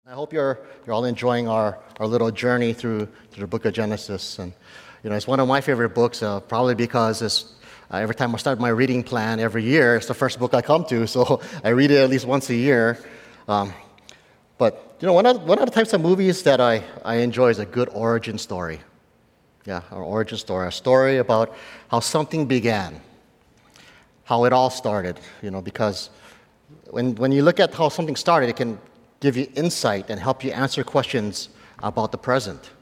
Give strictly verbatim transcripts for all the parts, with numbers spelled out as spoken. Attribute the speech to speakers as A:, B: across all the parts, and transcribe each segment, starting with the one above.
A: I hope you're you're all enjoying our, our little journey through through the book of Genesis, and you know it's one of my favorite books. Uh, probably because it's uh, every time I start my reading plan every year, it's the first book I come to, so I read it at least once a year. Um, but you know, one of one of the types of movies that I, I enjoy is a good origin story. Yeah, an origin story, a story about how something began, how it all started. You know, because when when you look at how something started, it can give you insight and help you answer questions about the present.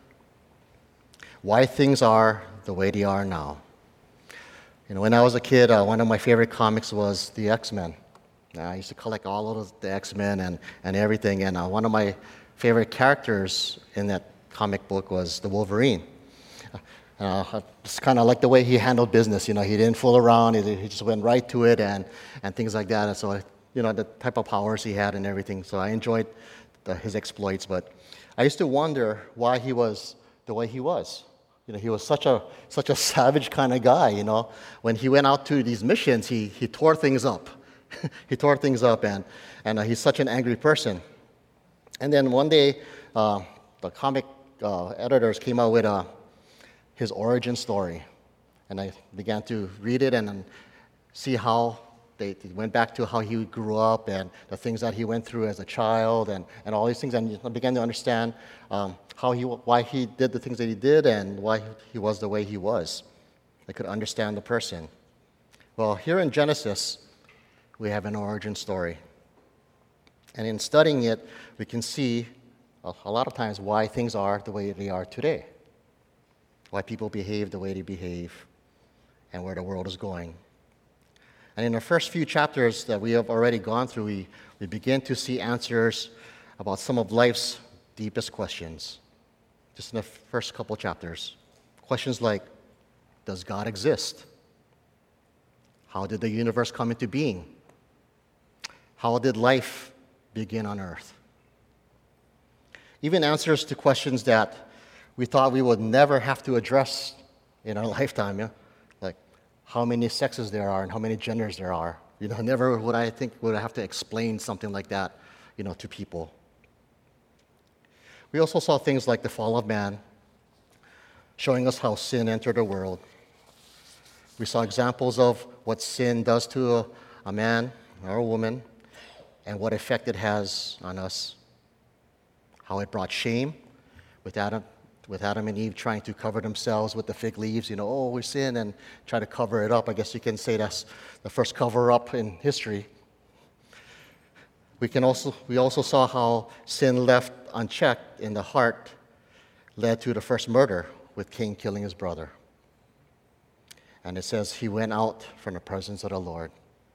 A: Why things are the way they are now. You know, when I was a kid, uh, one of my favorite comics was the X-Men. Uh, I used to collect all of the X-Men and, and everything, and uh, one of my favorite characters in that comic book was the Wolverine. Uh, I just kind of like the way he handled business. You know, he didn't fool around. He, he just went right to it and, and things like that. And so, I, you know, the type of powers he had and everything. So I enjoyed the, his exploits. But I used to wonder why he was the way he was. You know, he was such a such a savage kind of guy. You know, when he went out to these missions, he he tore things up. he tore things up, and and uh, he's such an angry person. And then one day, uh, the comic uh, editors came out with a his origin story. And I began to read it and then see how they, they went back to how he grew up and the things that he went through as a child and, and all these things. And I began to understand um, how he, why he did the things that he did and why he was the way he was. I could understand the person. Well, here in Genesis, we have an origin story. And in studying it, we can see a, a lot of times why things are the way they are today. Why people behave the way they behave, and where the world is going. And in the first few chapters that we have already gone through, we, we begin to see answers about some of life's deepest questions, just in the first couple chapters. Questions like, does God exist? How did the universe come into being? How did life begin on earth? Even answers to questions that we thought we would never have to address in our lifetime, yeah? Like how many sexes there are and how many genders there are. You know, never would I think would I have to explain something like that, you know, to people. We also saw things like the fall of man, showing us how sin entered the world. We saw examples of what sin does to a, a man or a woman and what effect it has on us. How it brought shame with Adam. with Adam and Eve trying to cover themselves with the fig leaves, you know, oh, we sin, and try to cover it up. I guess you can say that's the first cover-up in history. We can also we also saw how sin left unchecked in the heart led to the first murder with Cain killing his brother. And it says he went out from the presence of the Lord.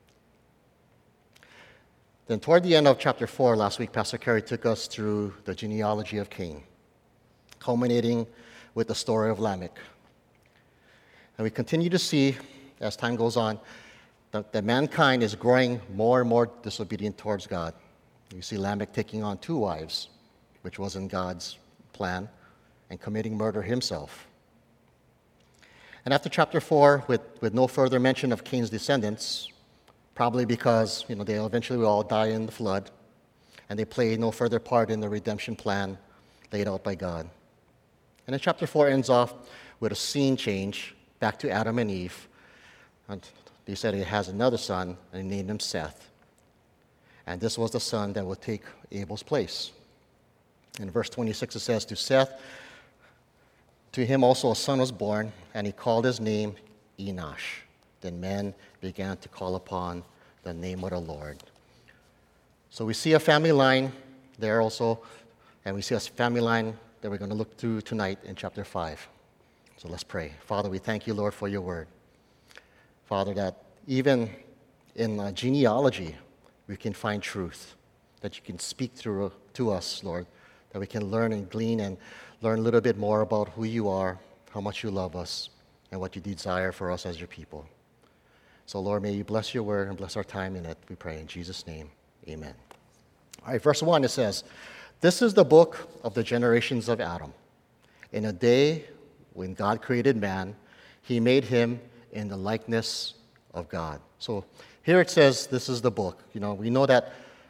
A: Then toward the end of chapter four last week, Pastor Kerry took us through the genealogy of Cain, culminating with the story of Lamech. And we continue to see, as time goes on, that, that mankind is growing more and more disobedient towards God. You see Lamech taking on two wives, which wasn't God's plan, and committing murder himself. And after chapter four, with, with no further mention of Cain's descendants, probably because you know they eventually will all die in the flood, and they play no further part in the redemption plan laid out by God. And then chapter four ends off with a scene change back to Adam and Eve. And they said he has another son, and he named him Seth. And this was the son that would take Abel's place. In verse twenty-six, it says, to Seth, to him also a son was born, and he called his name Enosh. Then men began to call upon the name of the Lord. So we see a family line there also, and we see a family line that we're going to look through tonight in chapter five. So let's pray. Father, we thank you, Lord, for your word. Father, that even in uh, genealogy, we can find truth, that you can speak through to us, Lord, that we can learn and glean and learn a little bit more about who you are, how much you love us, and what you desire for us as your people. So, Lord, may you bless your word and bless our time in it, we pray in Jesus' name. Amen. All right, verse one, it says, this is the book of the generations of Adam. In a day when God created man, he made him in the likeness of God. So here it says, this is the book. You know, we know that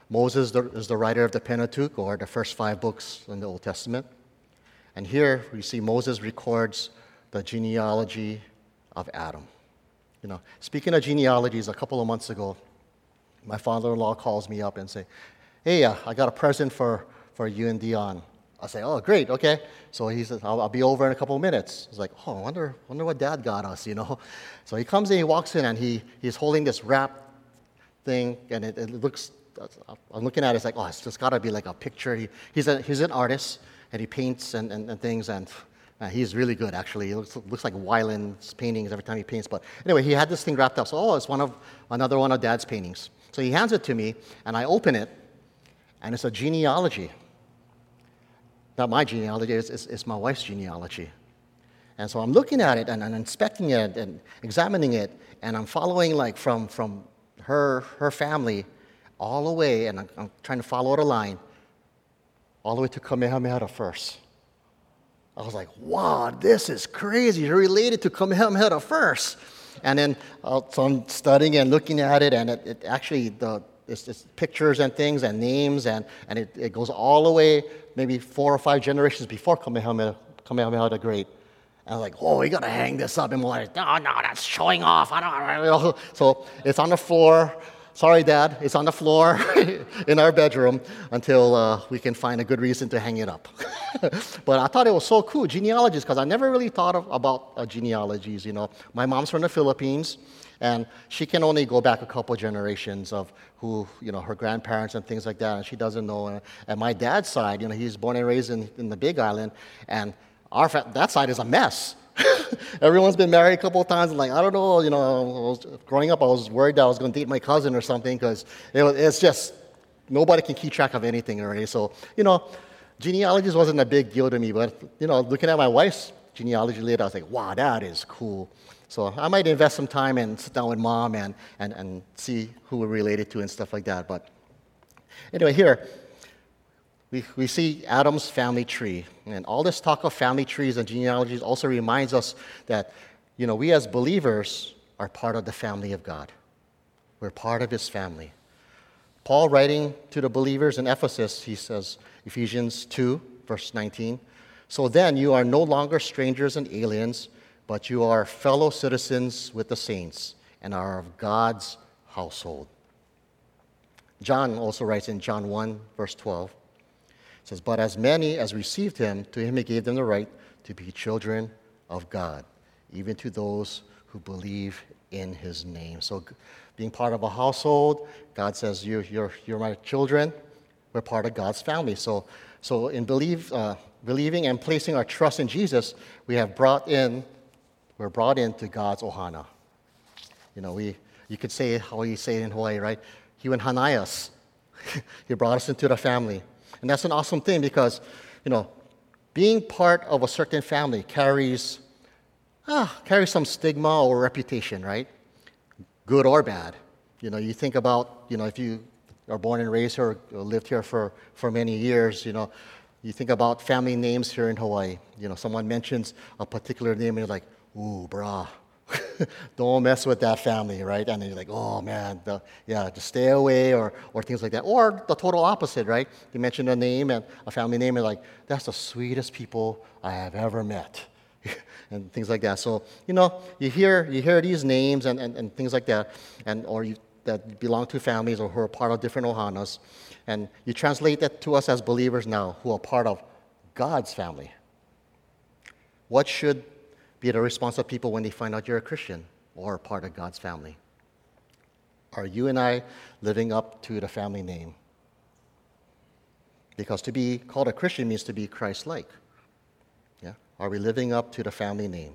A: Moses is the writer of the Pentateuch, or the first five books in the Old Testament. And here we see Moses records the genealogy of Adam. You know, speaking of genealogies, a couple of months ago, my father-in-law calls me up and say, "Hey, uh, I got a present for, for you and Dion." I say, "Oh, great, okay." So he says, I'll, I'll be over in a couple of minutes. He's like, "Oh, I wonder, wonder what Dad got us, you know." So he comes in, he walks in, and he, he's holding this wrap thing, and it, it looks, I'm looking at it, it's like, oh, it's just got to be like a picture. He, he's, a, he's an artist, and he paints and, and, and things, and uh, he's really good, actually. He looks, looks like Weiland's paintings every time he paints. But anyway, he had this thing wrapped up. So, oh, it's one of another one of Dad's paintings. So he hands it to me, and I open it, and it's a genealogy. Not my genealogy, it's, it's, it's my wife's genealogy. And so I'm looking at it, and I'm inspecting it, and examining it, and I'm following, like, from, from her, her family all the way, and I'm, I'm trying to follow the line, all the way to Kamehameha the First. I was like, wow, this is crazy. You're related to Kamehameha the First. And then uh, so I'm studying and looking at it, and it, it actually, the it's, it's pictures and things and names, and, and it, it goes all the way, maybe four or five generations before Kamehameha, Kamehameha the Great. And I was like, oh, we got to hang this up. And we're like, no, no, that's showing off. I don't know. So it's on the floor. Sorry, Dad, it's on the floor in our bedroom until uh, we can find a good reason to hang it up. But I thought it was so cool, genealogies, because I never really thought of, about uh, genealogies, you know. My mom's from the Philippines, and she can only go back a couple generations of who, you know, her grandparents and things like that, and she doesn't know. And my dad's side, you know, he's born and raised in, in the Big Island, and our fa- that side is a mess. Everyone's been married a couple of times, and like, I don't know, you know, I was, growing up, I was worried that I was going to date my cousin or something, because it it's just, nobody can keep track of anything already. So, you know, genealogies wasn't a big deal to me, but, you know, looking at my wife's genealogy later, I was like, wow, that is cool. So I might invest some time and sit down with Mom and, and, and see who we're related to and stuff like that. But anyway, here, We, we see Adam's family tree. And all this talk of family trees and genealogies also reminds us that, you know, we as believers are part of the family of God. We're part of His family. Paul, writing to the believers in Ephesus, he says, Ephesians two, verse nineteen, "So then you are no longer strangers and aliens, but you are fellow citizens with the saints and are of God's household." John also writes in John one, verse twelve, it says, "But as many as received Him, to Him He gave them the right to be children of God, even to those who believe in His name." So being part of a household, God says, you, you're, you're my children. We're part of God's family. So, so in believe, uh, believing and placing our trust in Jesus, we have brought in, we're brought into God's ohana. You know, we, you could say how you say it in Hawaii, right? He went hanayas. He brought us into the family. And that's an awesome thing because, you know, being part of a certain family carries, ah, carries some stigma or reputation, right? Good or bad. You know, you think about, you know, if you are born and raised here or lived here for, for many years, you know, you think about family names here in Hawaii. You know, someone mentions a particular name and you're like, ooh, brah. Don't mess with that family, right? And then you're like, oh man, the, yeah, just stay away, or or things like that. Or the total opposite, right? You mention a name and a family name, and like, that's the sweetest people I have ever met, and things like that. So you know, you hear you hear these names and, and, and things like that, and or you that belong to families or who are part of different ohanas, and you translate that to us as believers now, who are part of God's family. What should be the response of people when they find out you're a Christian or part of God's family? Are you and I living up to the family name? Because to be called a Christian means to be Christ-like. Yeah? Are we living up to the family name?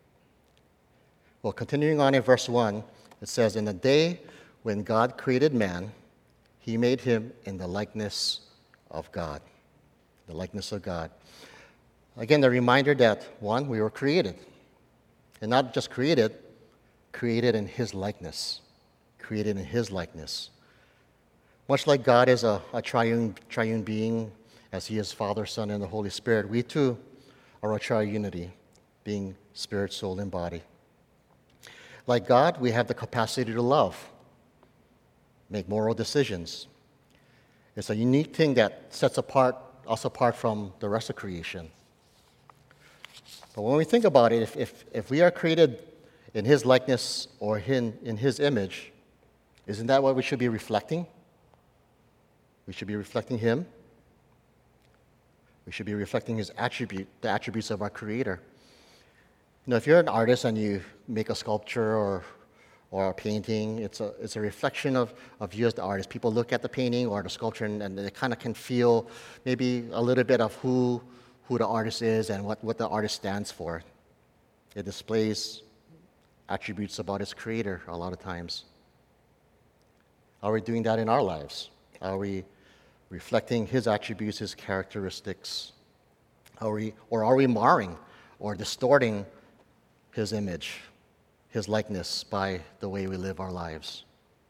A: Well, continuing on in verse one, it says, "In the day when God created man, He made him in the likeness of God." The likeness of God. Again, the reminder that, one, we were created. And not just created, created in His likeness. Created in His likeness. Much like God is a, a triune, triune being, as He is Father, Son, and the Holy Spirit, we too are a triunity, being spirit, soul, and body. Like God, we have the capacity to love, make moral decisions, It's a unique thing that sets apart us apart from the rest of creation. But when we think about it, if, if, if we are created in His likeness or in, in His image, isn't that what we should be reflecting? We should be reflecting Him. We should be reflecting His attribute, the attributes of our Creator. You know, if you're an artist and you make a sculpture or or a painting, it's a it's a reflection of, of you as the artist. People look at the painting or the sculpture and, and they kind of can feel maybe a little bit of who who the artist is and what, what the artist stands for. It displays attributes about its creator a lot of times. Are we doing that in our lives? Are we reflecting His attributes, His characteristics? Are we, or are we marring or distorting His image, His likeness by the way we live our lives?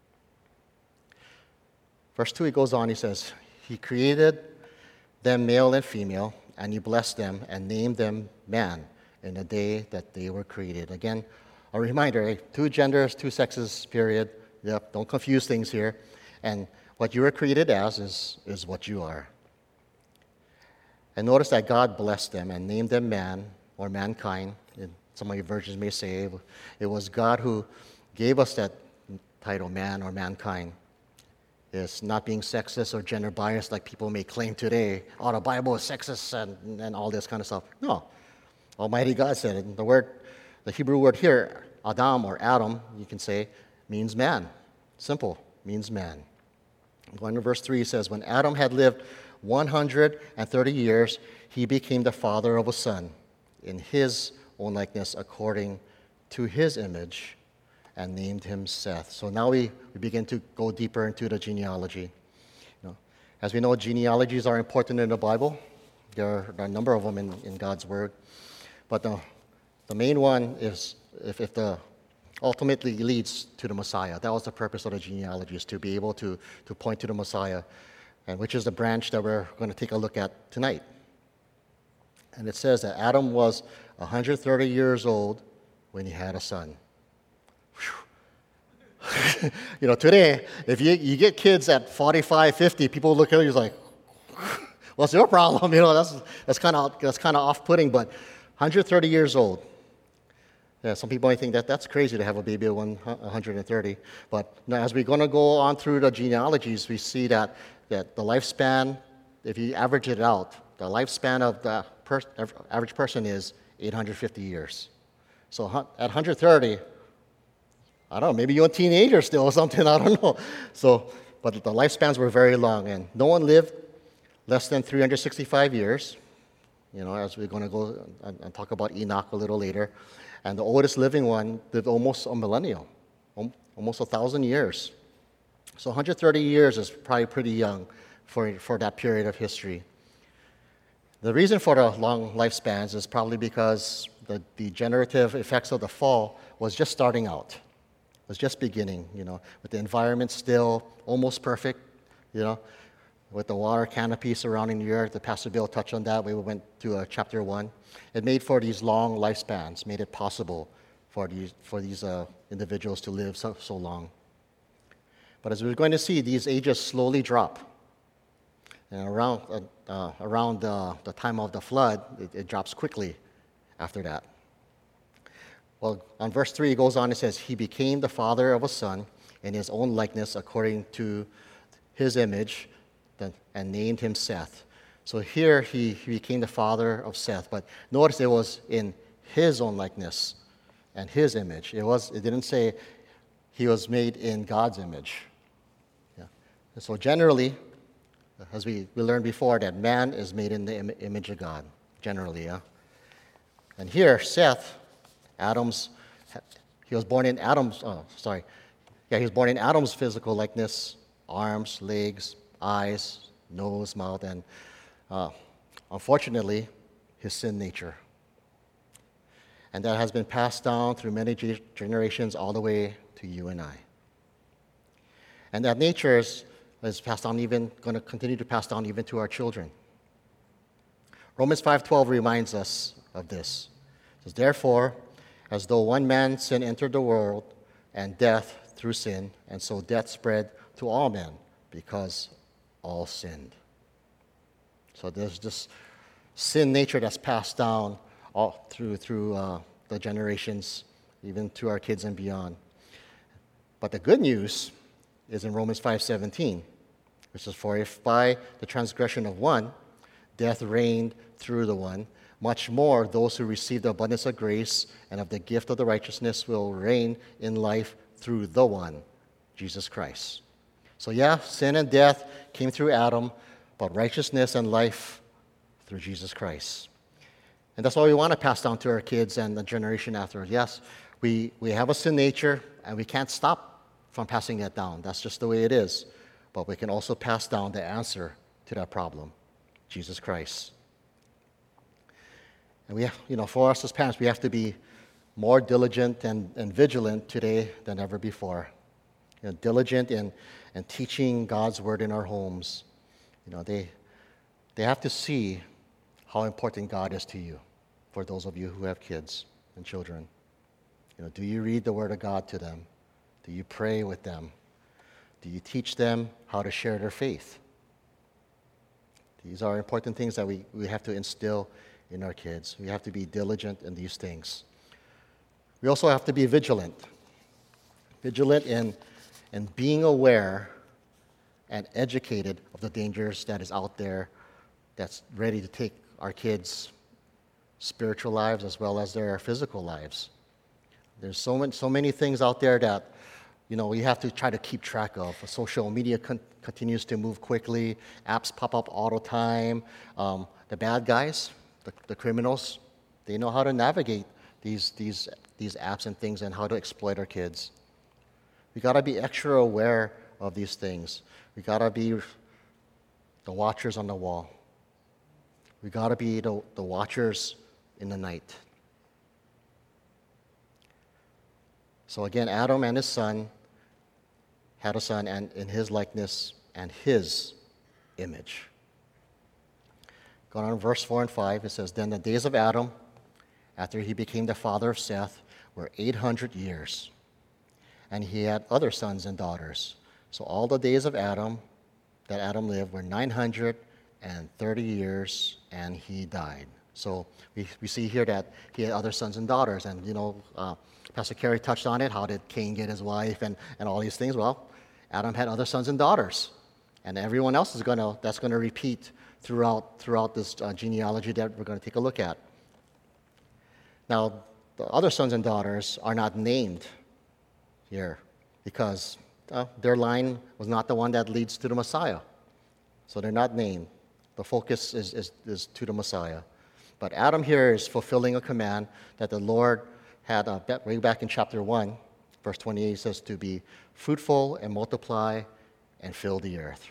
A: Verse two, he goes on, he says, He created them male and female, and He blessed them and named them man in the day that they were created. Again, a reminder, eh? Two genders, two sexes, period. Yep, don't confuse things here. And what you were created as is, is what you are. And notice that God blessed them and named them man or mankind. Some of your versions may say it was God who gave us that title, man or mankind. It's not being sexist or gender biased like people may claim today. Oh, the Bible is sexist and, and all this kind of stuff. No. Almighty God said it. The word, the Hebrew word here, Adam or Adam, you can say, means man. Simple, means man. Going to verse three, it says, when Adam had lived one hundred thirty years, he became the father of a son in his own likeness according to his image, and named him Seth. So now we, we begin to go deeper into the genealogy. You know, as we know, genealogies are important in the Bible. There are, there are a number of them in, in God's Word. But the, the main one is if, if the ultimately leads to the Messiah. That was the purpose of the genealogy, is to be able to, to point to the Messiah, and which is the branch that we're going to take a look at tonight. And it says that Adam was one hundred thirty years old when he had a son. You know, today, if you, you get kids at forty-five, fifty, people look at you like, what's your problem? You know, that's that's kind of that's kind of off-putting, but one hundred thirty years old. Yeah, some people might think that that's crazy to have a baby at one hundred thirty. But now, as we're going to go on through the genealogies, we see that, that the lifespan, if you average it out, the lifespan of the per, average person is eight hundred fifty years. So at one hundred thirty, I don't know, maybe you're a teenager still or something, I don't know. So, but the lifespans were very long, and no one lived less than three hundred sixty-five years, you know, as we're going to go and, and talk about Enoch a little later. And the oldest living one lived almost a millennium, almost a thousand years. So one hundred thirty years is probably pretty young for, for that period of history. The reason for the long lifespans is probably because the degenerative effects of the fall was just starting out. It was just beginning, you know, with the environment still almost perfect, you know, with the water canopy surrounding the earth. The Pastor Bill touched on that. We went to uh, chapter one. It made for these long lifespans, made it possible for these, for these uh, individuals to live so, so long. But as we're going to see, these ages slowly drop. And around, uh, uh, around uh, the time of the flood, it, it drops quickly after that. Well, on verse three, it goes on, it says, He became the father of a son in his own likeness according to his image, and named him Seth. So here he, he became the father of Seth. But notice it was in his own likeness and his image. It was. It didn't say he was made in God's image. Yeah. And so generally, as we, we learned before, that man is made in the Im- image of God, generally. Yeah. And here, Seth, Adam's, he was born in Adam's, oh, sorry. Yeah, he was born in Adam's physical likeness, arms, legs, eyes, nose, mouth, and uh, unfortunately, his sin nature. And that has been passed down through many ge- generations all the way to you and I. And that nature is, is passed on, even going to continue to pass down even to our children. Romans five twelve reminds us of this. It says, Therefore, as though one man's sin entered the world, and death through sin, and so death spread to all men, because all sinned. So there's this sin nature that's passed down all through through uh, the generations, even to our kids and beyond. But the good news is in Romans five seventeen, which is, for if by the transgression of one, death reigned through the one, much more those who receive the abundance of grace and of the gift of the righteousness will reign in life through the one, Jesus Christ. So yeah, sin and death came through Adam, but righteousness and life through Jesus Christ. And that's what we want to pass down to our kids and the generation after. Yes, we, we have a sin nature, and we can't stop from passing that down. That's just the way it is. But we can also pass down the answer to that problem, Jesus Christ. And we have, you know, for us as parents, we have to be more diligent and, and vigilant today than ever before. You know, diligent in, in teaching God's word in our homes. You know, they, they have to see how important God is to you, for those of you who have kids and children. You know, do you read the word of God to them? Do you pray with them? Do you teach them how to share their faith? These are important things that we, we have to instill in our kids. We have to be diligent in these things. We also have to be vigilant. Vigilant in, in being aware and educated of the dangers that is out there that's ready to take our kids' spiritual lives as well as their physical lives. There's so many, so many things out there that, you know, we have to try to keep track of. Social media con- continues to move quickly. Apps pop up all the time. Um, the bad guys, the, the criminals, they know how to navigate these, these, these apps and things and how to exploit our kids. We got to be extra aware of these things. We got to be the watchers on the wall. We got to be the, the watchers in the night. So again, Adam and his son had a son and in his likeness and his image. Going on in verse four and five, it says, Then the days of Adam, after he became the father of Seth, were eight hundred years. And he had other sons and daughters. So all the days of Adam that Adam lived were nine hundred thirty years, and he died. So we, we see here that he had other sons and daughters. And, you know, uh, Pastor Kerry touched on it. How did Cain get his wife and, and all these things? Well, Adam had other sons and daughters. And everyone else is going to, that's going to repeat throughout, throughout this uh, genealogy that we're going to take a look at. Now, the other sons and daughters are not named here because uh, their line was not the one that leads to the Messiah. So they're not named. The focus is, is, is to the Messiah. But Adam here is fulfilling a command that the Lord had uh, way back in chapter one, verse twenty-eight says to be fruitful and multiply and fill the earth.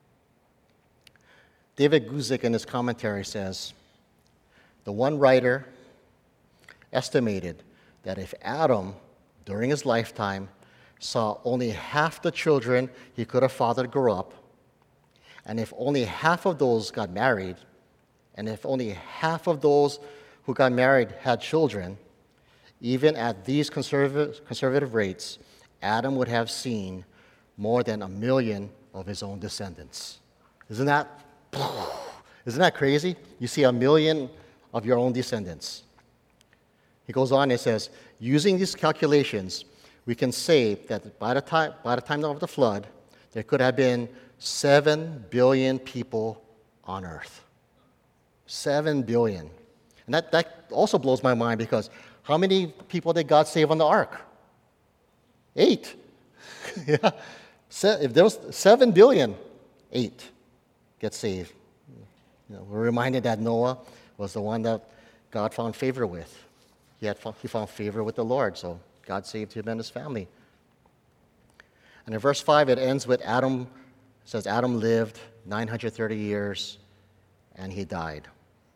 A: David Guzik in his commentary says, the one writer estimated that if Adam, during his lifetime, saw only half the children he could have fathered grow up, and if only half of those got married, and if only half of those who got married had children, even at these conservative, conservative rates, Adam would have seen more than a million of his own descendants. Isn't that, isn't that crazy? You see a million of your own descendants. He goes on and says, using these calculations, we can say that by the time, by the time of the flood, there could have been seven billion people on earth. Seven billion. And that, that also blows my mind because how many people did God save on the ark? Eight. Yeah. Se- if there was seven billion, eight get saved. You know, we're reminded that Noah was the one that God found favor with. He, had, he found favor with the Lord, so God saved him and his family. And in verse five, it ends with Adam, it says Adam lived nine hundred thirty years and he died.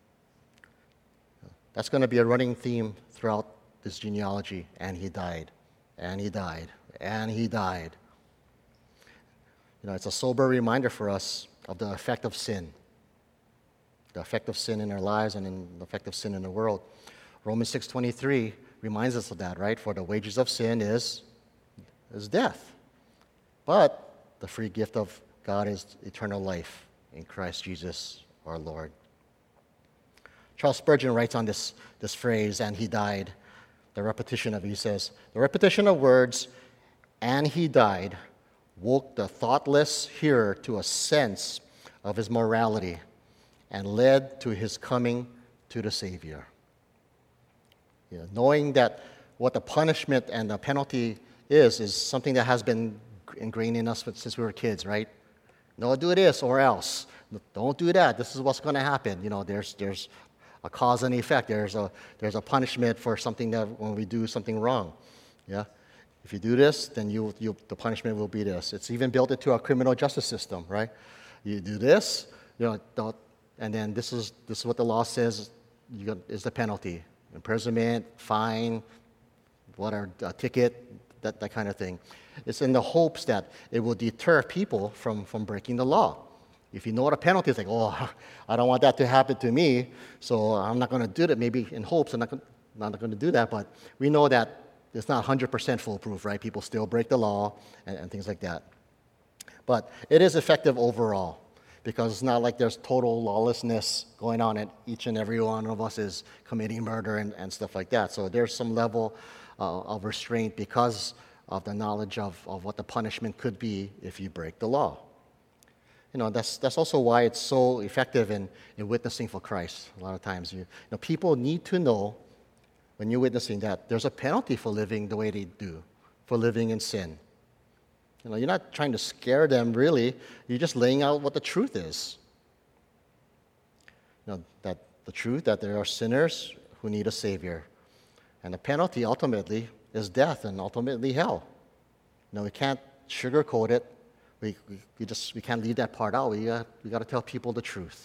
A: That's going to be a running theme throughout this genealogy. And he died, and he died, and he died. You know, it's a sober reminder for us of the effect of sin, the effect of sin in our lives and in the effect of sin in the world. Romans six twenty-three reminds us of that, right? For the wages of sin is, is death. But the free gift of God is eternal life in Christ Jesus our Lord. Charles Spurgeon writes on this, this phrase, "and he died." The repetition of it, he says, "The repetition of words, 'and he died,' woke the thoughtless hearer to a sense of his morality and led to his coming to the Savior." You know, knowing that what the punishment and the penalty is, is something that has been ingrained in us since we were kids, right? No, do this or else. Don't do that. This is what's going to happen. You know, there's there's a cause and effect. There's a there's a punishment for something that when we do something wrong. Yeah, if you do this, then you you the punishment will be this. It's even built into our criminal justice system, right? You do this, you know, don't, and then this is this is what the law says you got, is the penalty: imprisonment, fine, whatever, a ticket, that that kind of thing. It's in the hopes that it will deter people from, from breaking the law. If you know what a penalty is, like, oh, I don't want that to happen to me, so I'm not going to do that. Maybe in hopes I'm not going, not going to do that, but we know that it's not one hundred percent foolproof, right? People still break the law and, and things like that. But it is effective overall, because it's not like there's total lawlessness going on and each and every one of us is committing murder and, and stuff like that. So there's some level uh, of restraint because of the knowledge of, of what the punishment could be if you break the law. You know, that's that's also why it's so effective in, in witnessing for Christ. A lot of times, you, you know, people need to know when you're witnessing that there's a penalty for living the way they do, for living in sin. You know, you're not trying to scare them, really. You're just laying out what the truth is. You know, that the truth that there are sinners who need a Savior. And the penalty, ultimately, is death and ultimately hell. You know, we can't sugarcoat it. We, we, we just we can't leave that part out. We, uh, we got to tell people the truth.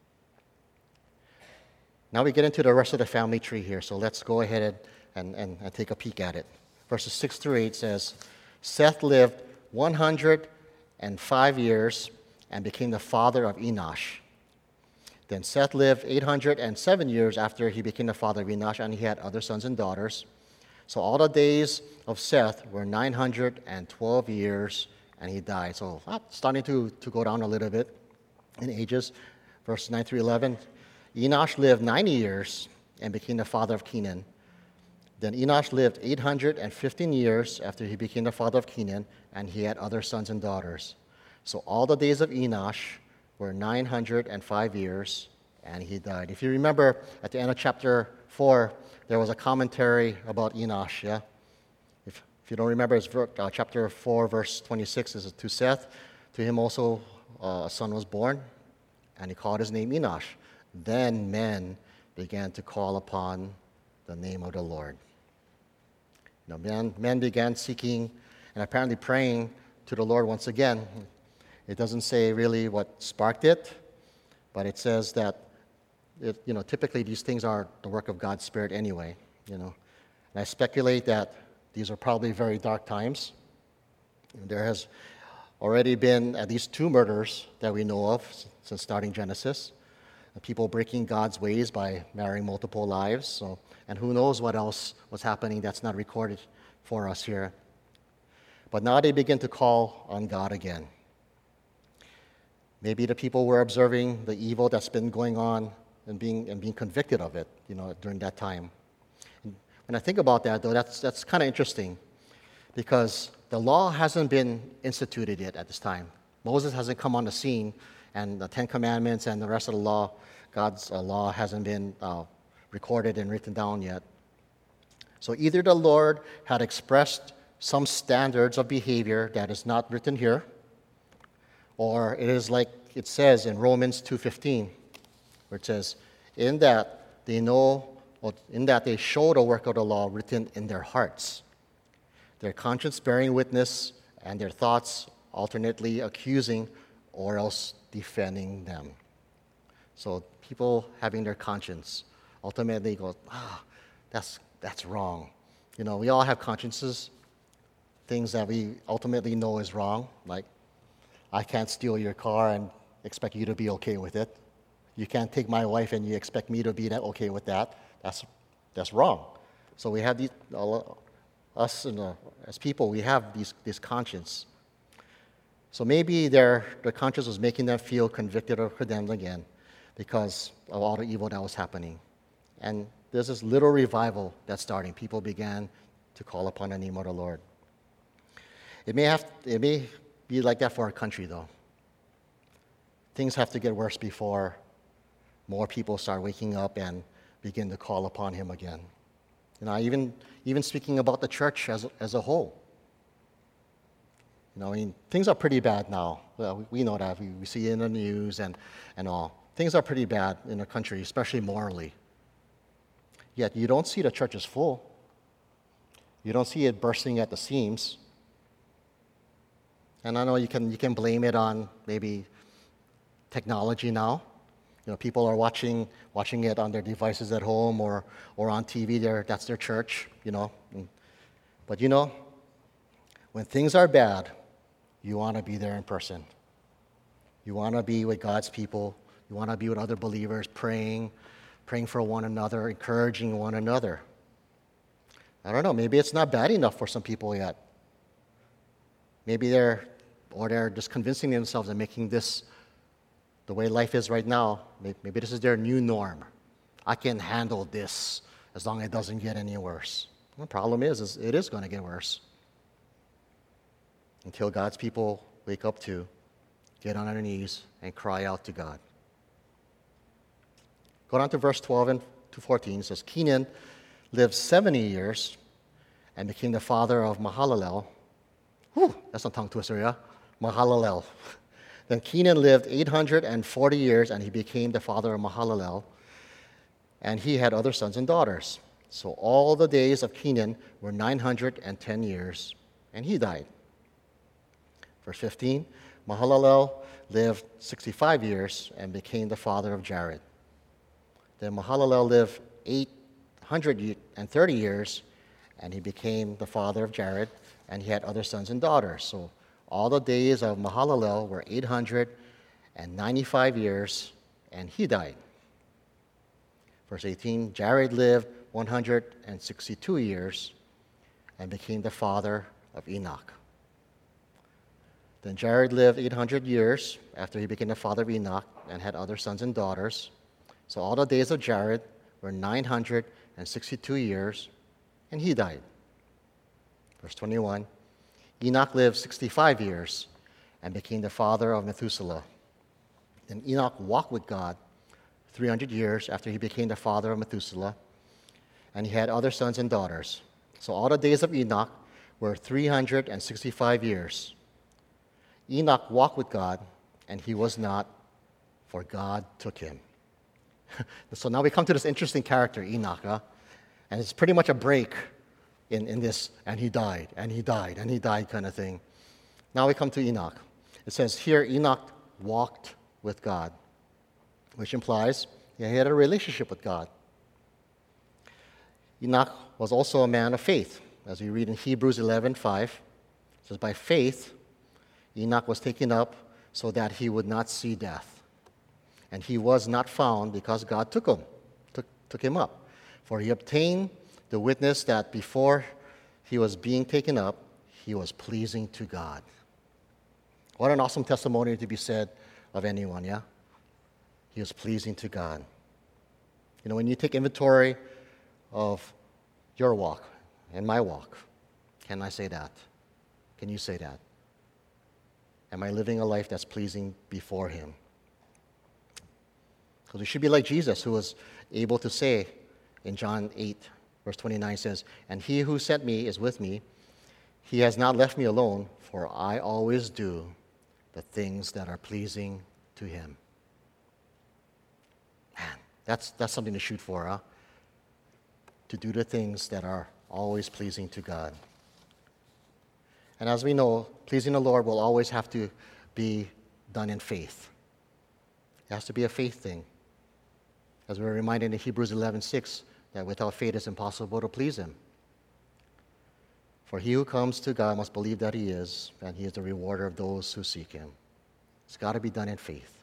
A: Now we get into the rest of the family tree here, so let's go ahead and, and, and take a peek at it. Verses six through eight says, Seth lived one hundred five years and became the father of Enosh. Then Seth lived eight hundred seven years after he became the father of Enosh, and he had other sons and daughters. So all the days of Seth were nine hundred twelve years, and he died. So uh, starting to, to go down a little bit in ages. Verse nine through eleven. Enosh lived ninety years and became the father of Kenan. Then Enosh lived eight hundred fifteen years after he became the father of Kenan, and he had other sons and daughters. So all the days of Enosh were nine hundred five years, and he died. If you remember, at the end of chapter four, there was a commentary about Enosh, yeah? If, if you don't remember, it's uh, chapter four, verse twenty-six, is to Seth. To him also uh, a son was born, and he called his name Enosh. Then men began to call upon the name of the Lord. You know, men, men began seeking and apparently praying to the Lord once again. It doesn't say really what sparked it, but it says that It, you know, typically these things are the work of God's Spirit anyway, you know. And I speculate that these are probably very dark times. There has already been at least two murders that we know of since starting Genesis. People breaking God's ways by marrying multiple lives. So, and who knows what else was happening that's not recorded for us here. But now they begin to call on God again. Maybe the people were observing the evil that's been going on and being and being convicted of it, you know, during that time. And when I think about that, though, that's that's kind of interesting, because the law hasn't been instituted yet at this time. Moses hasn't come on the scene, and the Ten Commandments and the rest of the law, God's uh, law, hasn't been uh, recorded and written down yet. So either the Lord had expressed some standards of behavior that is not written here, or it is like it says in Romans two fifteen. Where it says, in that they know, or in that they show the work of the law written in their hearts, their conscience bearing witness, and their thoughts alternately accusing or else defending them. So people having their conscience ultimately go, ah, that's that's wrong. You know, we all have consciences, things that we ultimately know is wrong. Like, I can't steal your car and expect you to be okay with it. You can't take my wife and you expect me to be that okay with that. That's that's wrong. So we have these, uh, us and, uh, as people, we have these, this conscience. So maybe their, their conscience was making them feel convicted or condemned again because of all the evil that was happening. And there's this little revival that's starting. People began to call upon the name of the Lord. It may have, it may be like that for our country, though. Things have to get worse before more people start waking up and begin to call upon Him again. You know, even even speaking about the church as as a whole. You know, I mean, things are pretty bad now. Well, we know that. We, we see it in the news and, and all. Things are pretty bad in the country, especially morally. Yet you don't see the churches full. You don't see it bursting at the seams. And I know you can you can blame it on maybe technology now. You know, people are watching watching it on their devices at home or or on T V. There, that's their church. You know, but you know, when things are bad, you want to be there in person. You want to be with God's people. You want to be with other believers, praying, praying for one another, encouraging one another. I don't know. Maybe it's not bad enough for some people yet. Maybe they're or they're just convincing themselves and making this the way life is right now. Maybe this is their new norm. I can handle this as long as it doesn't get any worse. The problem is, is it is going to get worse. Until God's people wake up to, get on their knees, and cry out to God. Go down to verse twelve and to fourteen. It says, Kenan lived seventy years and became the father of Mahalalel. Whew, that's a tongue twister, yeah? Mahalalel. Then Kenan lived eight hundred forty years, and he became the father of Mahalalel. And he had other sons and daughters. So all the days of Kenan were nine hundred ten years, and he died. Verse fifteen, Mahalalel lived sixty-five years and became the father of Jared. Then Mahalalel lived eight hundred thirty years, and he became the father of Jared, and he had other sons and daughters. So all the days of Mahalalel were eight hundred ninety-five years, and he died. Verse eighteen, Jared lived one hundred sixty-two years and became the father of Enoch. Then Jared lived eight hundred years after he became the father of Enoch and had other sons and daughters. So all the days of Jared were nine hundred sixty-two years, and he died. Verse twenty-one, Enoch lived sixty-five years and became the father of Methuselah. Then Enoch walked with God three hundred years after he became the father of Methuselah, and he had other sons and daughters. So all the days of Enoch were three hundred sixty-five years. Enoch walked with God, and he was not, for God took him. So now we come to this interesting character, Enoch, huh? And it's pretty much a break in, in this, and he died, and he died, and he died kind of thing. Now we come to Enoch. It says here, Enoch walked with God, which implies he had a relationship with God. Enoch was also a man of faith, as we read in Hebrews eleven five. It says, by faith, Enoch was taken up so that he would not see death. And he was not found because God took him, took, took him up. For he obtained the witness that before he was being taken up, he was pleasing to God. What an awesome testimony to be said of anyone, yeah? He was pleasing to God. You know, when you take inventory of your walk and my walk, can I say that? Can you say that? Am I living a life that's pleasing before Him? Because we should be like Jesus, who was able to say in John eight, verse twenty-nine says, and he who sent me is with me. He has not left me alone, for I always do the things that are pleasing to Him. Man, that's, that's something to shoot for, huh? To do the things that are always pleasing to God. And as we know, pleasing the Lord will always have to be done in faith. It has to be a faith thing. As we're reminded in Hebrews eleven six, that without faith it's impossible to please Him. For he who comes to God must believe that He is, and He is the rewarder of those who seek Him. It's got to be done in faith.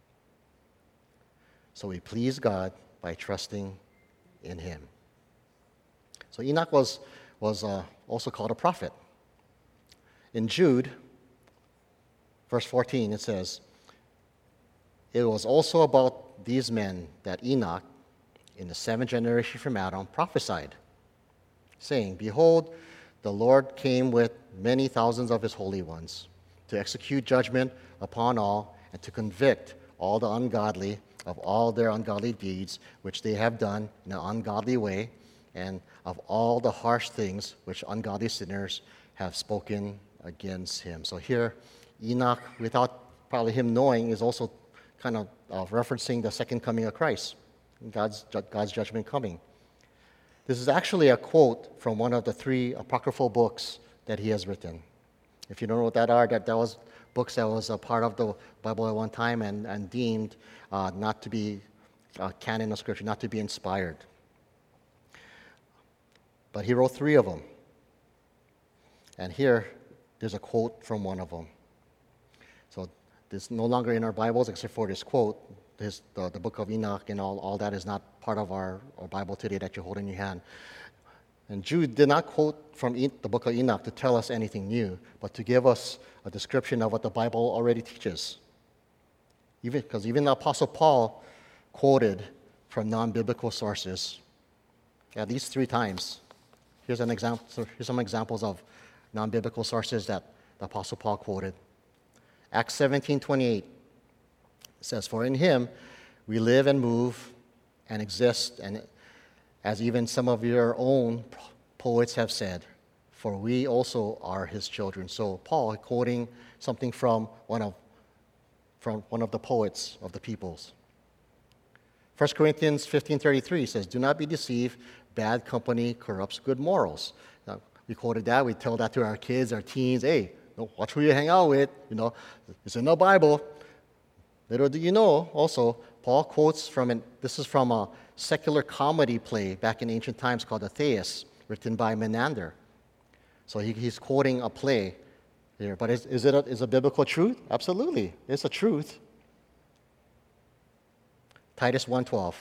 A: So we please God by trusting in Him. So Enoch was, was uh, also called a prophet. In Jude, Verse fourteen, it says, "It was also about these men that Enoch, in the seventh generation from Adam, prophesied, saying, Behold, the Lord came with many thousands of his holy ones to execute judgment upon all and to convict all the ungodly of all their ungodly deeds which they have done in an ungodly way, and of all the harsh things which ungodly sinners have spoken against him." So here, Enoch, without probably him knowing, is also kind of uh, referencing the second coming of Christ, God's, God's judgment coming. This is actually a quote from one of the three apocryphal books that he has written. If you don't know what that are, that, that was books that was a part of the Bible at one time and, and deemed uh, not to be uh, canon of Scripture, not to be inspired. But he wrote three of them. And here, there's a quote from one of them. So this is no longer in our Bibles except for this quote. This, the, the book of Enoch and all, all that is not part of our, our Bible today that you hold in your hand. And Jude did not quote from e- the book of Enoch to tell us anything new, but to give us a description of what the Bible already teaches. Even because even the Apostle Paul quoted from non-biblical sources at least three times. Here's an example. So here's some examples of non-biblical sources that the Apostle Paul quoted. Acts seventeen twenty-eight says, "For in him we live and move and exist, and as even some of your own poets have said, for we also are his children." So Paul quoting something from one of from one of the poets of the peoples. First Corinthians fifteen thirty-three says, "Do not be deceived, bad company corrupts good morals." Now, we quoted that, we tell that to our kids, our teens, hey, watch who you hang out with, you know, it's in the Bible. Little do you know, also, Paul quotes from, an, this is from a secular comedy play back in ancient times called the Thais, written by Menander. So he, he's quoting a play here. But is, is it a, is a biblical truth? Absolutely, it's a truth. Titus one twelve.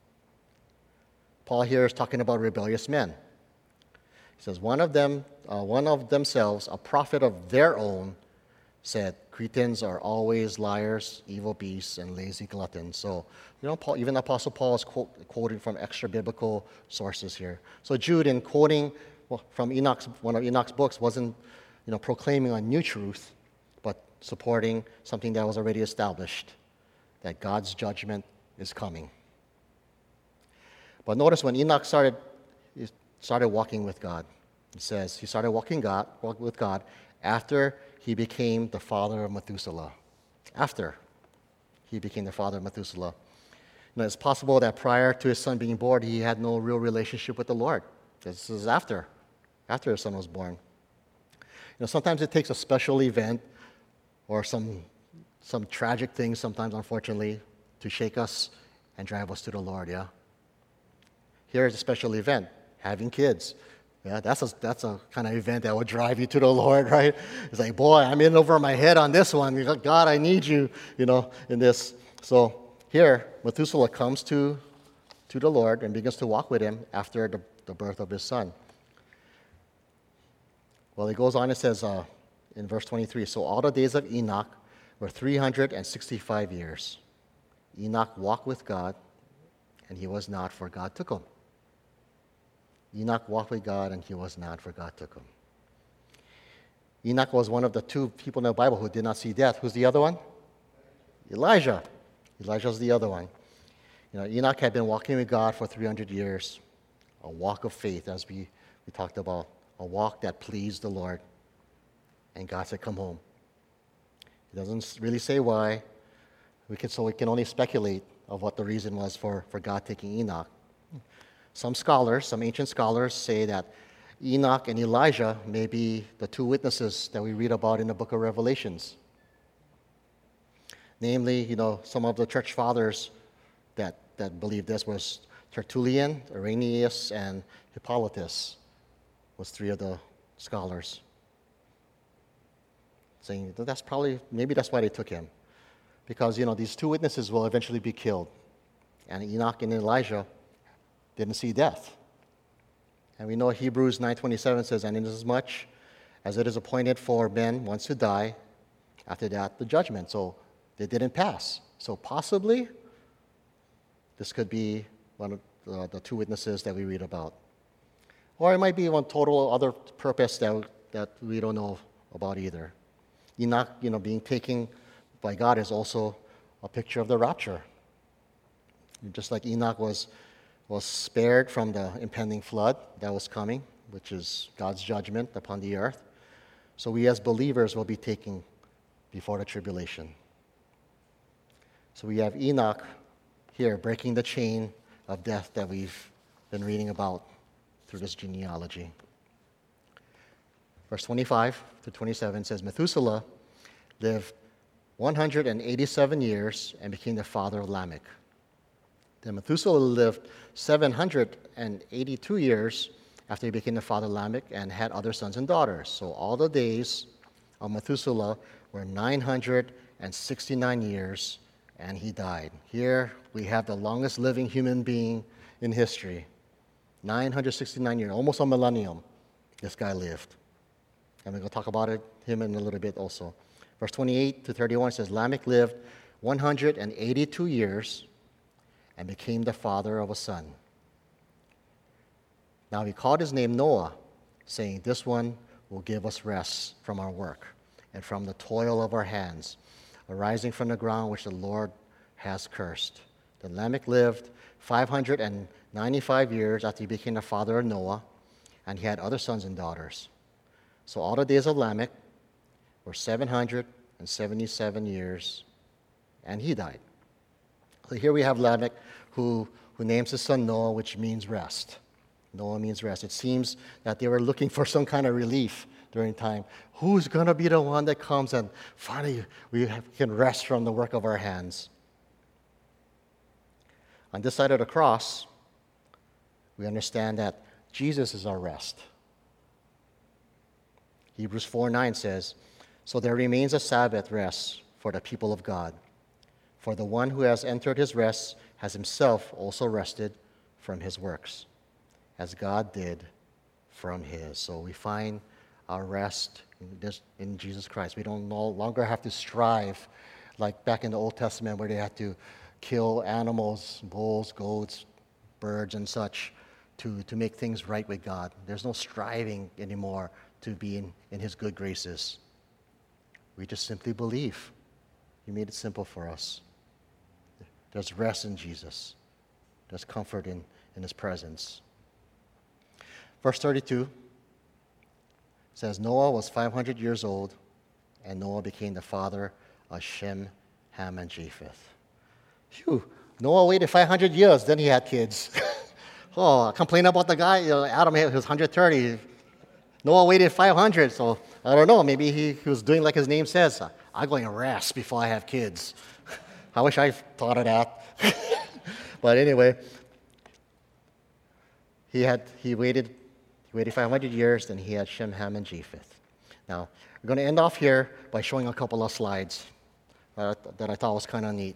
A: Paul here is talking about rebellious men. He says, one of them, uh, one of themselves, a prophet of their own, said, Cretans are always liars, evil beasts, and lazy gluttons. So, you know, Paul, even the Apostle Paul is quote, quoting from extra biblical sources here. So Jude, in quoting well, from Enoch's, one of Enoch's books, wasn't, you know, proclaiming a new truth, but supporting something that was already established, that God's judgment is coming. But notice when Enoch started, he started walking with God. It says he started walking God, walk with God after he became the father of Methuselah. After he became the father of Methuselah. You know, it's possible that prior to his son being born, he had no real relationship with the Lord. This is after, after his son was born. You know, sometimes it takes a special event or some, some tragic thing, sometimes, unfortunately, to shake us and drive us to the Lord, yeah? Here's a special event, having kids. Yeah, that's a, that's a kind of event that would drive you to the Lord, right? It's like, boy, I'm in over my head on this one. God, I need you, you know, in this. So here, Methuselah comes to, to the Lord and begins to walk with him after the, the birth of his son. Well, it goes on, it says uh, in verse twenty-three, so all the days of Enoch were three hundred sixty-five years. Enoch walked with God, and he was not, for God took him. Enoch walked with God, and he was not, for God took him. Enoch was one of the two people in the Bible who did not see death. Who's the other one? Elijah. Elijah's the other one. You know, Enoch had been walking with God for three hundred years, a walk of faith, as we, we talked about, a walk that pleased the Lord. And God said, come home. He doesn't really say why. We can, so we can only speculate of what the reason was for, for God taking Enoch. Some scholars, some ancient scholars, say that Enoch and Elijah may be the two witnesses that we read about in the book of Revelations. Namely, you know, some of the church fathers that, that believed this was Tertullian, Irenaeus, and Hippolytus was three of the scholars. Saying that that's probably, maybe that's why they took him. Because, you know, these two witnesses will eventually be killed. And Enoch and Elijah didn't see death. And we know Hebrews nine twenty-seven says, and inasmuch as it is appointed for men once to die, After that, the judgment. So they didn't pass. So possibly, this could be one of the, the two witnesses that we read about. Or it might be one total other purpose that, that we don't know about either. Enoch, you know, being taken by God is also a picture of the rapture. Just like Enoch was, was spared from the impending flood that was coming, which is God's judgment upon the earth, so we as believers will be taken before the tribulation. So we have Enoch here breaking the chain of death that we've been reading about through this genealogy. Verse twenty-five to twenty-seven says, Methuselah lived one hundred eighty-seven years and became the father of Lamech. Then Methuselah lived seven hundred eighty-two years after he became the father of Lamech and had other sons and daughters. So all the days of Methuselah were nine hundred sixty-nine years, and he died. Here we have the longest living human being in history. nine hundred sixty-nine years, almost a millennium, this guy lived. And we're going to talk about it, him in a little bit also. Verse twenty-eight to thirty-one says, Lamech lived one hundred eighty-two years and became the father of a son. Now he called his name Noah, saying, this one will give us rest from our work and from the toil of our hands, arising from the ground which the Lord has cursed. Then Lamech lived five hundred ninety-five years after he became the father of Noah, and he had other sons and daughters. So all the days of Lamech were seven hundred seventy-seven years, and he died. So here we have Lamech, who, who names his son Noah, which means rest. Noah means rest. It seems that they were looking for some kind of relief during time. Who's going to be the one that comes and finally we have, can rest from the work of our hands? On this side of the cross, we understand that Jesus is our rest. Hebrews four nine says, so there remains a Sabbath rest for the people of God. For the one who has entered his rest has himself also rested from his works, as God did from his. So we find our rest in, this, in Jesus Christ. We don't no longer have to strive like back in the Old Testament where they had to kill animals, bulls, goats, birds, and such to, to make things right with God. There's no striving anymore to be in, in his good graces. We just simply believe. He made it simple for us. There's rest in Jesus. There's comfort in, in his presence. Verse thirty-two says, Noah was five hundred years old, and Noah became the father of Shem, Ham, and Japheth. Phew, Noah waited five hundred years, then he had kids. Oh, complain about the guy, you know, Adam, he was one hundred thirty. Noah waited five hundred, so I don't know, maybe he, he was doing like his name says, I'm going to rest before I have kids. I wish I thought of that. But anyway, he had he waited he waited five hundred years, then he had Shem, Ham, and Japheth. Now, we're going to end off here by showing a couple of slides uh, that I thought was kind of neat.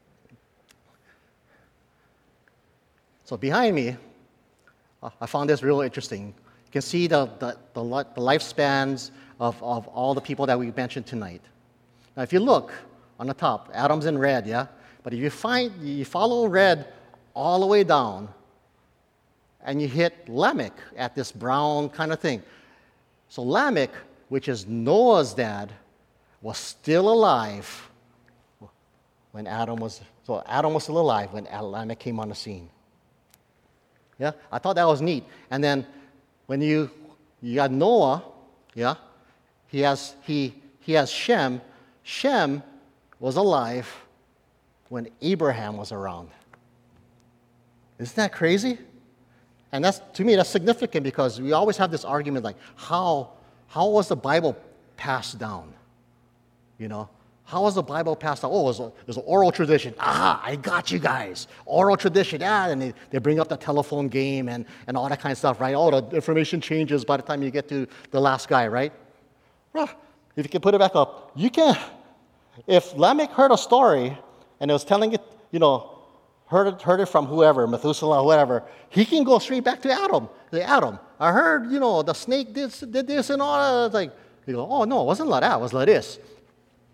A: So behind me, uh, I found this real interesting. You can see the, the, the, the lifespans of, of all the people that we mentioned tonight. Now, if you look on the top, Adam's in red, yeah? But if you find, you follow red all the way down, and you hit Lamech at this brown kind of thing. So Lamech, which is Noah's dad, was still alive when Adam was, so Adam was still alive when Lamech came on the scene. Yeah, I thought that was neat. And then when you, you got Noah, yeah, he has, he, he has Shem. Shem was alive when Abraham was around. Isn't that crazy? And that's, to me, that's significant because we always have this argument like, how, how was the Bible passed down? You know, how was the Bible passed down? Oh, it was, a, it was an oral tradition. Aha, I got you guys. Oral tradition, yeah. And they, they bring up the telephone game and, and all that kind of stuff, right? All the information changes by the time you get to the last guy, right? Well, if you can put it back up, you can. If Lamech heard a story and it was telling it, you know, heard it, heard it from whoever, Methuselah, whatever, he can go straight back to Adam. Say, Adam, I heard, you know, the snake did, did this and all that. It's like, you go, oh, no, it wasn't like that. It was like this.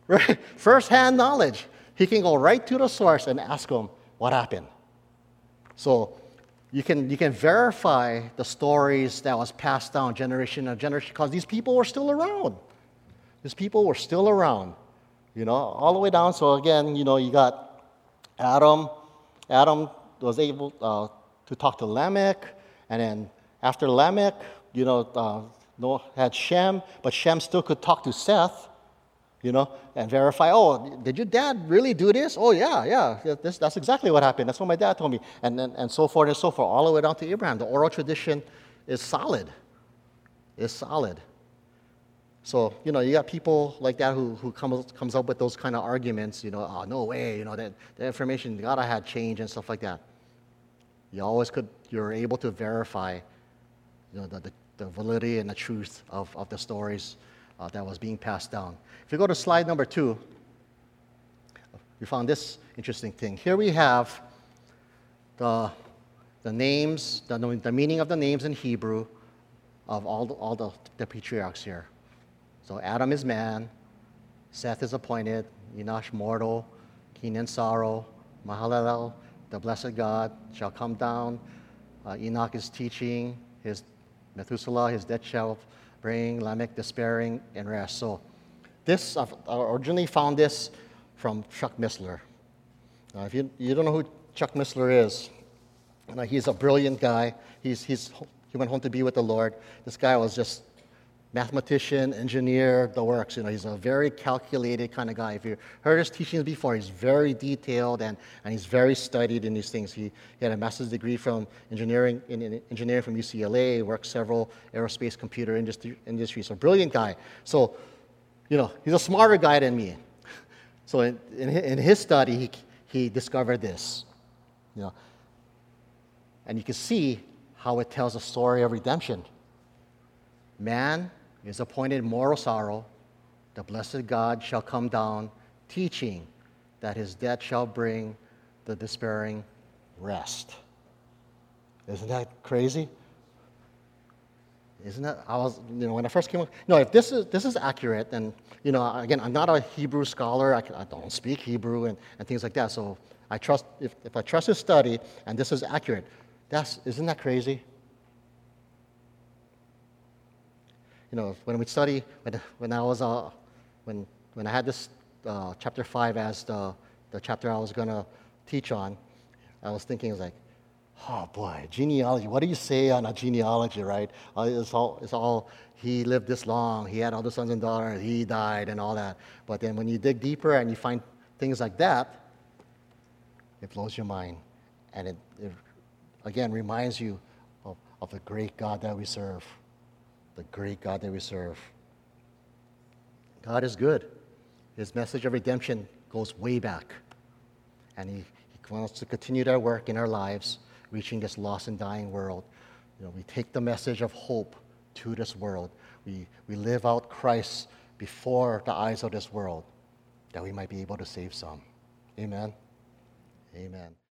A: Right? First-hand knowledge. He can go right to the source and ask him what happened. So you can, you can verify the stories that was passed down generation to generation because these people were still around. These people were still around, you know, all the way down. So again, you know, you got Adam. Adam was able uh, to talk to Lamech, and then after Lamech, you know, uh, Noah had Shem, but Shem still could talk to Seth, you know, and verify, oh, did your dad really do this? Oh, yeah, yeah, this, that's exactly what happened. That's what my dad told me, and, and, and so forth and so forth, all the way down to Abraham. The oral tradition is solid, is solid. So, you know, you got people like that who, who comes, comes up with those kind of arguments, you know, oh, no way, you know, that the information God had changed and stuff like that. You always could, you're able to verify, you know, the, the, the validity and the truth of, of the stories uh, that was being passed down. If you go to slide number two, we found this interesting thing. Here we have the, the names, the, the meaning of the names in Hebrew of all the, all the, the patriarchs here. So Adam is man, Seth is appointed, Enosh mortal, Kenan sorrow, Mahalalel, the blessed God, shall come down. Uh, Enoch is teaching, his Methuselah, his death shall bring, Lamech despairing, and rest. So this, I originally found this from Chuck Missler. Uh, if you, you don't know who Chuck Missler is, you know, he's a brilliant guy. He's, he's, he went home to be with the Lord. This guy was just mathematician, engineer, the works. You know, he's a very calculated kind of guy. If you heard his teachings before, he's very detailed and, and he's very studied in these things. He, he had a master's degree from engineering in, in engineering from U C L A, worked several aerospace computer industry, industry. So brilliant guy. So, you know, he's a smarter guy than me. So in, in, in his study, he, he discovered this. You know, and you can see how it tells a story of redemption. Man is appointed moral sorrow. The blessed God shall come down, teaching that his death shall bring the despairing rest. Isn't that crazy? Isn't that? I was, you know, when I first came up. No, if this is this is accurate, then you know, again, I'm not a Hebrew scholar. I, can, I don't speak Hebrew and, and things like that. So I trust if, if I trust his study and this is accurate, that's isn't that crazy? You know, when we study, when, when I was, uh, when, when I had this uh, chapter five as the, the chapter I was going to teach on, I was thinking, like, oh boy, genealogy, what do you say on a genealogy, right? Uh, it's, all, it's all, he lived this long, he had all the sons and daughters, he died and all that. But then when you dig deeper and you find things like that, it blows your mind. And it, it again, reminds you of, of the great God that we serve. The great God that we serve. God is good. His message of redemption goes way back. And he, he wants to continue that work in our lives, reaching this lost and dying world. You know, we take the message of hope to this world. We, we live out Christ before the eyes of this world, that we might be able to save some. Amen. Amen.